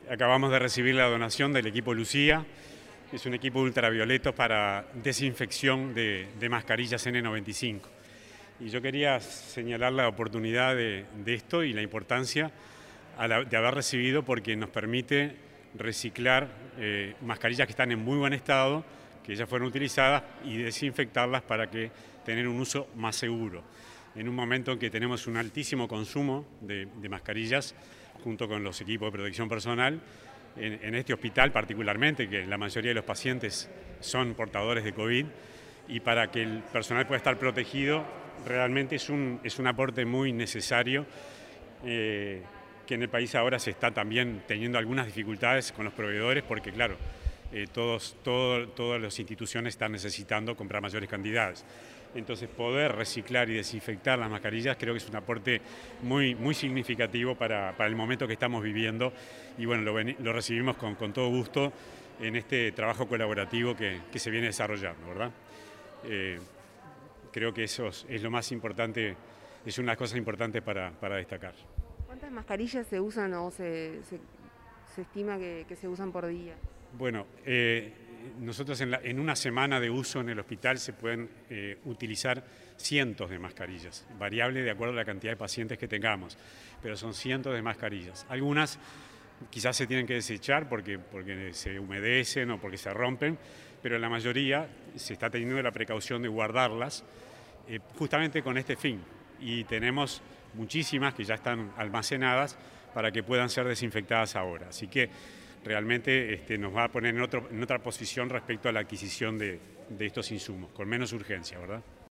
Acabamos de recibir la donación del equipo Lucía. Es un equipo ultravioleto para desinfección de mascarillas N95. Y yo quería señalar la oportunidad de esto y la importancia de haber recibido, porque nos permite reciclar mascarillas que están en muy buen estado, que ya fueron utilizadas, y desinfectarlas para tener un uso más seguro. En un momento en que tenemos un altísimo consumo de mascarillas, junto con los equipos de protección personal, en este hospital particularmente, que la mayoría de los pacientes son portadores de COVID, y para que el personal pueda estar protegido, realmente es un aporte muy necesario, que en el país ahora se está también teniendo algunas dificultades con los proveedores, porque claro, todas las instituciones están necesitando comprar mayores cantidades. Entonces, poder reciclar y desinfectar las mascarillas creo que es un aporte muy significativo para el momento que estamos viviendo, y bueno, lo recibimos con todo gusto en este trabajo colaborativo que se viene desarrollando, ¿verdad? Creo que eso es lo más importante, es una de las cosas importantes para destacar. ¿Cuántas mascarillas se usan o se estima que se usan por día? Bueno, nosotros en una semana de uso en el hospital se pueden utilizar cientos de mascarillas, variable de acuerdo a la cantidad de pacientes que tengamos, pero son cientos de mascarillas. Algunas quizás se tienen que desechar porque se humedecen o porque se rompen, pero la mayoría se está teniendo la precaución de guardarlas justamente con este fin, y tenemos muchísimas que ya están almacenadas para que puedan ser desinfectadas ahora. Así que realmente nos va a poner en otra posición respecto a la adquisición de estos insumos, con menos urgencia, ¿verdad?